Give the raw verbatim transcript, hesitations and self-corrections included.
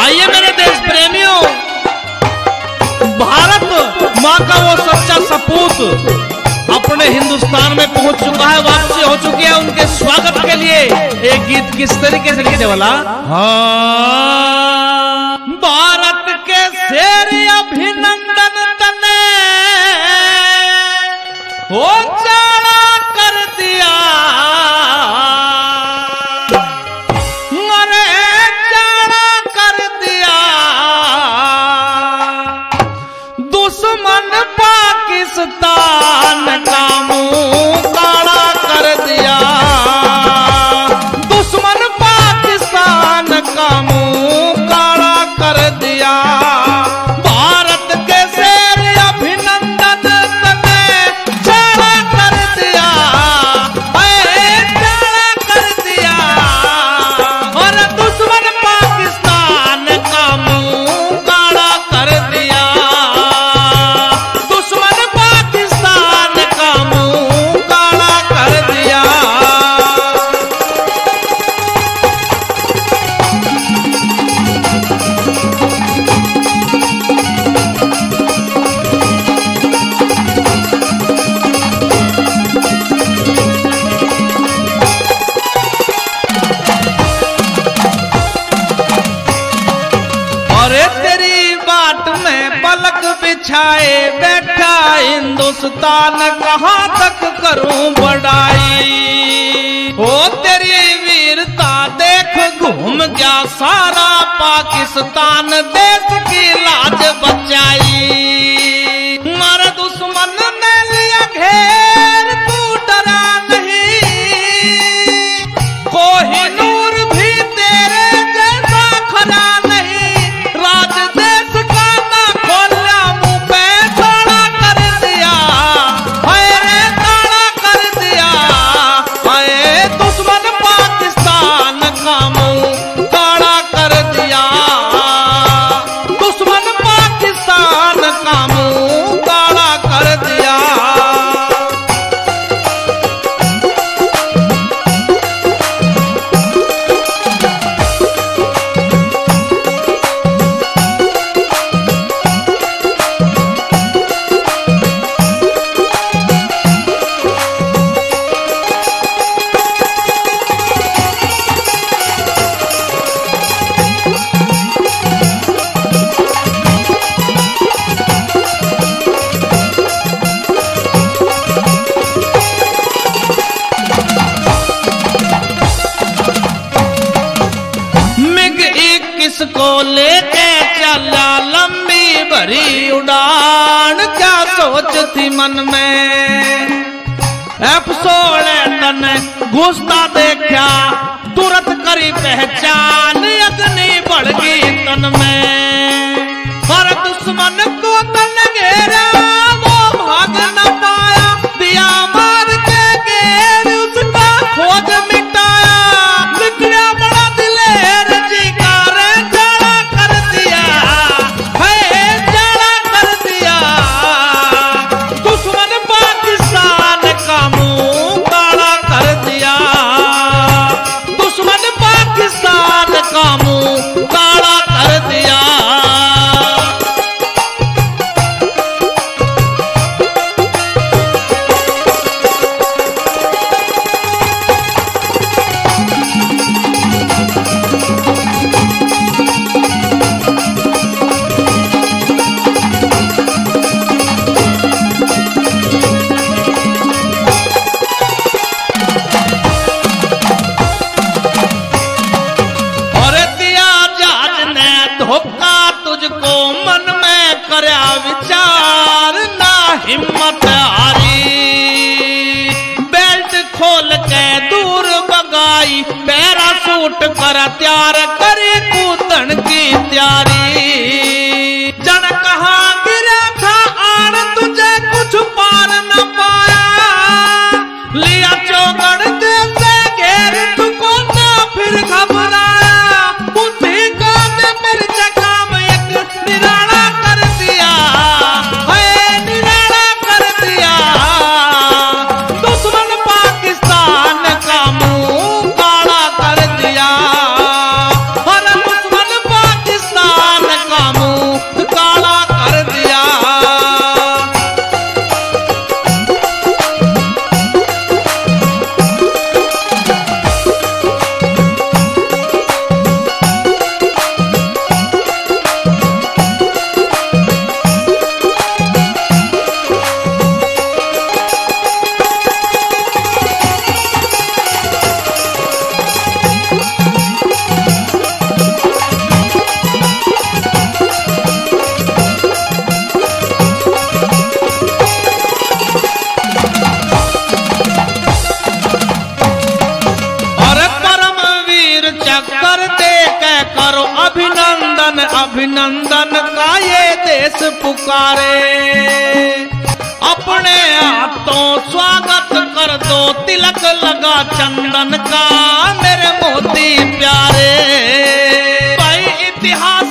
आइए मेरे देश प्रेमियों, भारत माँ का वो सच्चा सपूत अपने हिंदुस्तान में पहुंच चुका है, वापसी हो चुकी है। उनके स्वागत के लिए एक गीत किस तरीके से लिखने वाला। हाँ, भारत के शेर अभिनंदन तने हो जाना कर दिया, मरे जाना कर दिया, दुश्मन पाकिस्तान का मुंह काला कर दिया, दुश्मन पाकिस्तान का मुंह काला कर दिया। भारत के शेर अभिनंदन तने जाना कर दिया, जाना कर दिया, और दुश्मन पाकिस्तान का मुंह काला कर दिया, दुश्मन पाकिस्तान का मुंह काला कर दिया। अरे तेरी बाट में पलक बिछाए बैठा हिंदुस्तान, कहाँ तक करूं बढ़ाई। ओ तेरी वीरता देख घूम गया सारा पाकिस्तान, देश की लाज बचाई। मारे दुश्मन ने लिया घेर, तू डरा नहीं, कोहिनूर भी तेरे जैसा खरा नहीं, राज देश का ना खोला मुंह पे ताला कर दिया, हाय रे ताला कर दिया, हाय दुश्मन पाकिस्तान का मुंह काला कर दिया, दुश्मन पाकिस्तान का मुंह काला कर दिया। मिग इक्कीस को लेके चला लंबी भरी उड़ान, क्या सोच थी मन में। एफ सोलह टन घुसता देखा तुरंत करी पहचान, अग्नि बढ़ गई तन में, और दुश्मन को तन घेरा वो भाग न पाया, दिया मार के घेर उसका खोज मिटाया, निकला बड़ा दिलेर जिगर जाना कर दिया, है जाना कर दिया, दुश्मन पाकिस्तान का मुंह काला कर दिया, दुश्मन पाकिस्तान का मुंह काला कर दिया। और दिया जहाज ने धोखा तुझको, मन में करया विचार, ना हिम्मत हारी, बेल्ट खोल के दूर बगाई, पैरासूट कर तैयार करी कूदन की तैयारी। जन कहाँ गिरा था आन, तुझे कुछ पार न पाया, लिया चौगड़ दे से घेर, तुको ना फिर घबराया, बुद्धि का दे मिर्च काम एक निराला कर दिया, है निराला कर दिया, दुश्मन पाकिस्तान का मुंह काला कर दिया, और दुश्मन पाकिस्तान अभिनंदन का ये देश पुकारे। अपने हाथों स्वागत कर दो, तिलक लगा चंदन का मेरे मोती प्यारे। भाई इतिहास